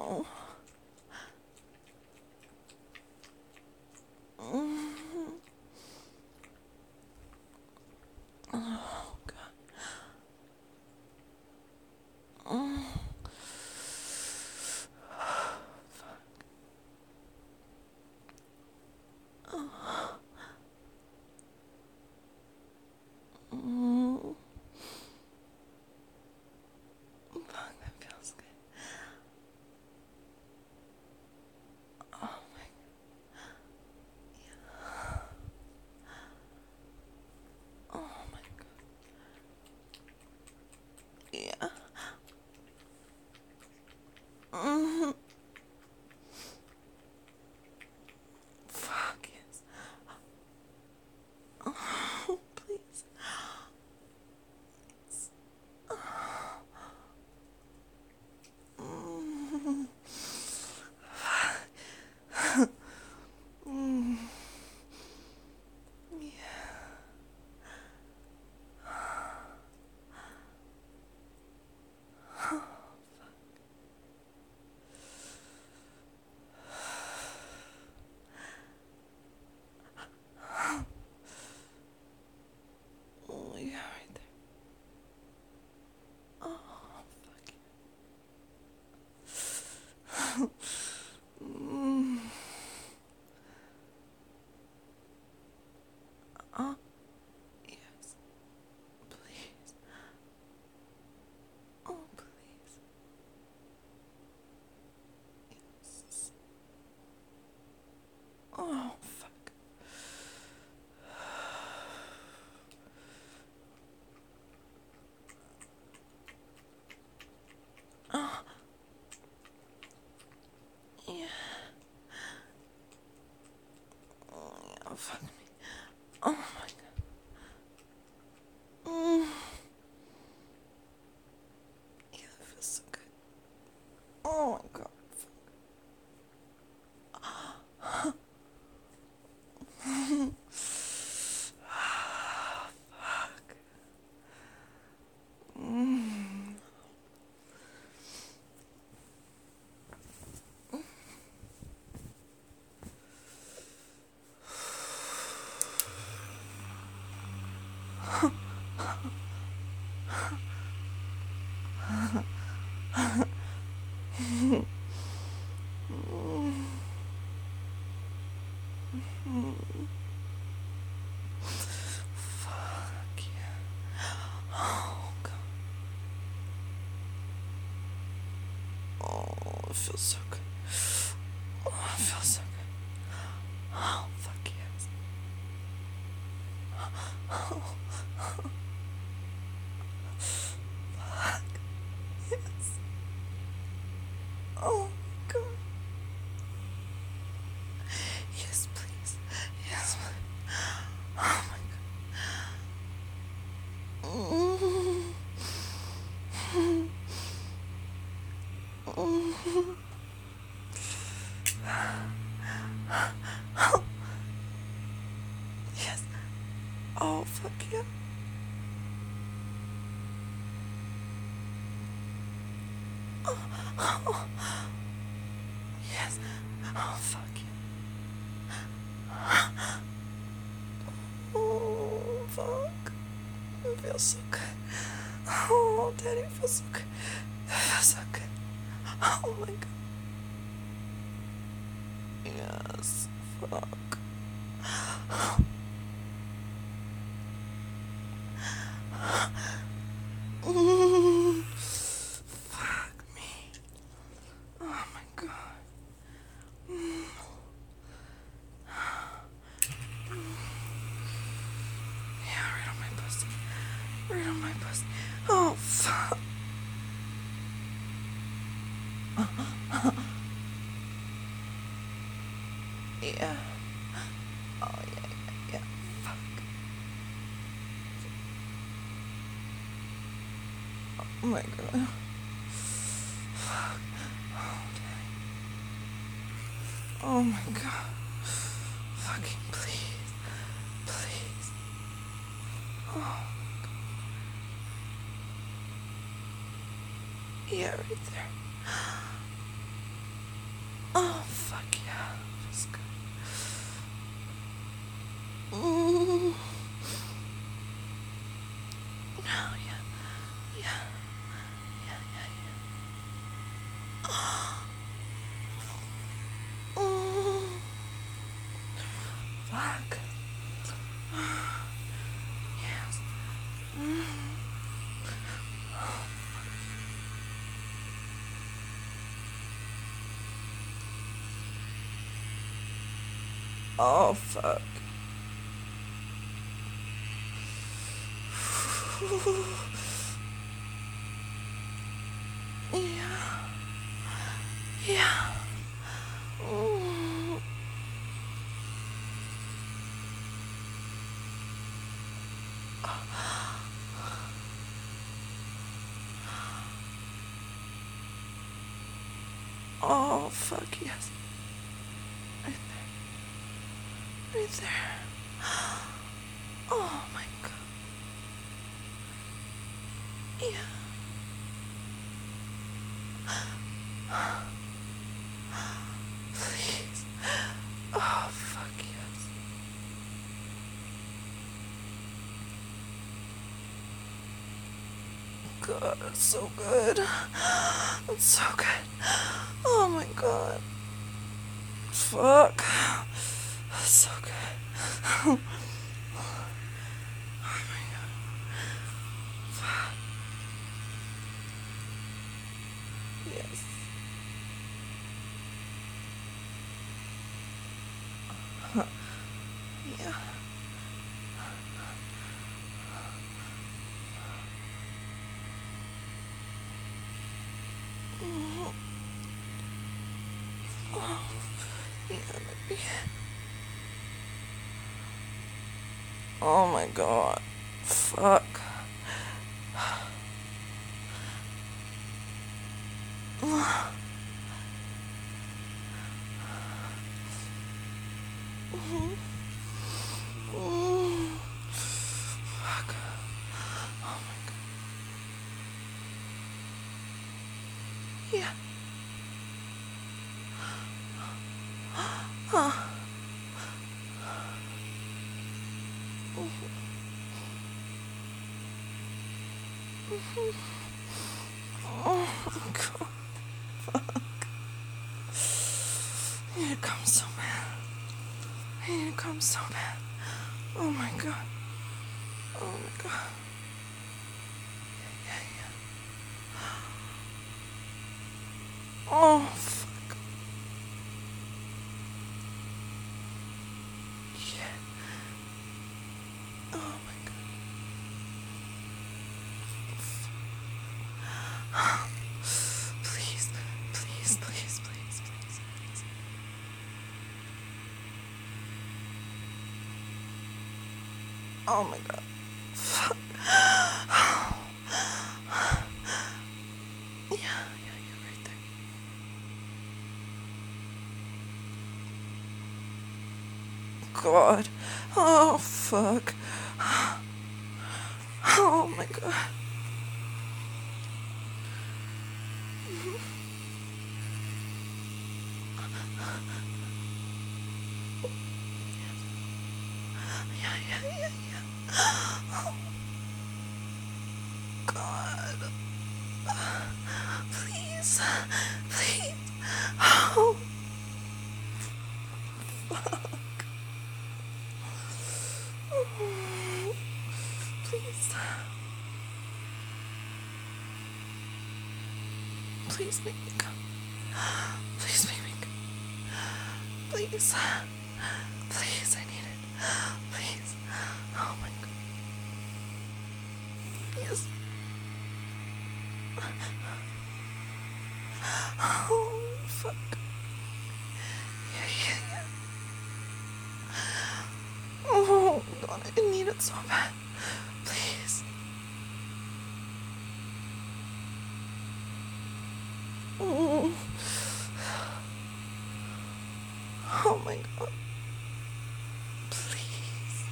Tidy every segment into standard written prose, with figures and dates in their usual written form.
Oh. Mm. Oh, God. Mm. Mm. Fuck, that feels good. Oh, my. Oh, my God. Yeah. Mm. Fuck, yes. Oh, please. Mm. Mm. Yeah. Oh, yeah, right there. Oh, fuck. Mm. Oh, yes. Please. Oh, please. Yes. Oh, fuck. Oh, yeah. Oh, yeah, fuck me. Oh, my God. Mm. Yeah, that feels so good. Oh, my God. Fuck. Mm. Fuck yeah. Oh, God. Oh, it feels so good. Oh, it feels so good. Oh, fuck yes. Oh, fuck yes. Oh, God. Yes, please. Yes, please. Oh, my God. Yes. Oh, fuck yeah. Oh, yes. Oh, fuck yeah. Oh, fuck. It feels so good. Oh, Daddy, it feels so good. It feels so good. Oh, my God. Yes. Fuck. Mm. Fuck me. Oh, my God. Yeah, right on my pussy. Right on my pussy. Oh, fuck. Yeah. Oh, yeah, yeah, yeah. Fuck. Oh, my God. Fuck. Oh, Daddy. Oh, my God. Fucking please. Please. Oh, yeah, right there. fuck yeah. Feels good. Mm. Oh, yeah. Yeah. Yeah, yeah, yeah. Fuck. Yes. Oh, fuck. Yeah. Yeah. Mm. Oh, fuck yes. Right there. Right there. Oh my god. Yeah. Please. Oh, fuck yes. God, it's so good. It's so good. Oh my god. Fuck. It's so good. Oh my god. Fuck. Yes. Yeah. Mhm. Oh, yeah, maybe. Oh my god. Fuck. Mhm. Mm. Fuck. Oh my god. Yeah. Huh. Oh god. Here it comes so bad. Here it comes so bad. Oh my god. Oh my god. Yeah, yeah. Oh fuck. Yeah. Oh my god. Please, please, please, please, please, please. Oh my god. Fuck. Yeah, yeah, you're right there. God. Oh fuck. Oh my god. Yeah, yeah, yeah, yeah. Oh god. Please. Please. Oh fuck. Please. Please make me come. Please make me come. Please. Please, I need it. Please. Oh my god. Yes. Oh, fuck. Yeah, yeah, yeah. Oh, God, I need it so bad. Please. Mm. Oh my God. Please.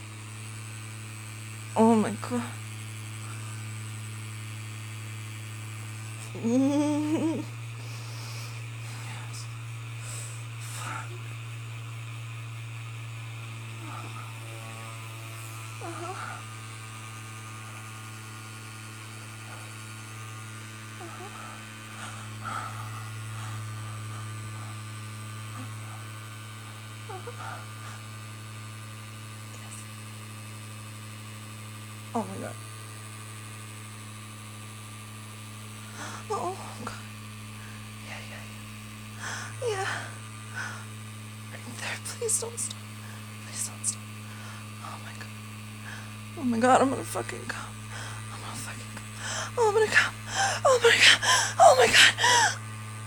Oh my God. Mm. Oh my god. Oh god. Yeah, yeah, yeah. Yeah. Right there. Please don't stop. Please don't stop. Oh my god. Oh my god, I'm gonna fucking come. I'm gonna fucking come. Oh, I'm gonna come. Oh my god. Oh my god.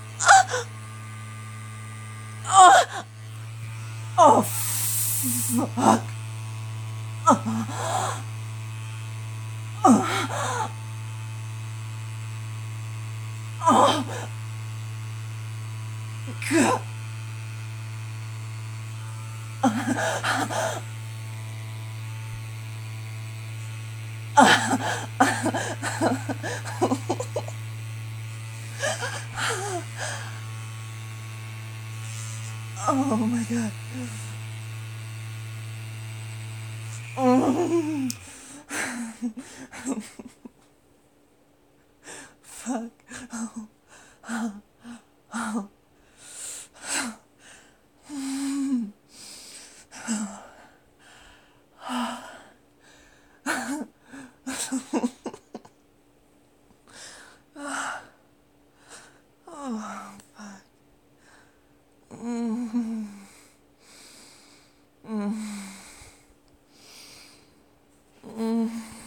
Oh, oh fuck. Oh god. Oh my god. Mm. Fuck. Oh fuck. Mm. Mm. Mm.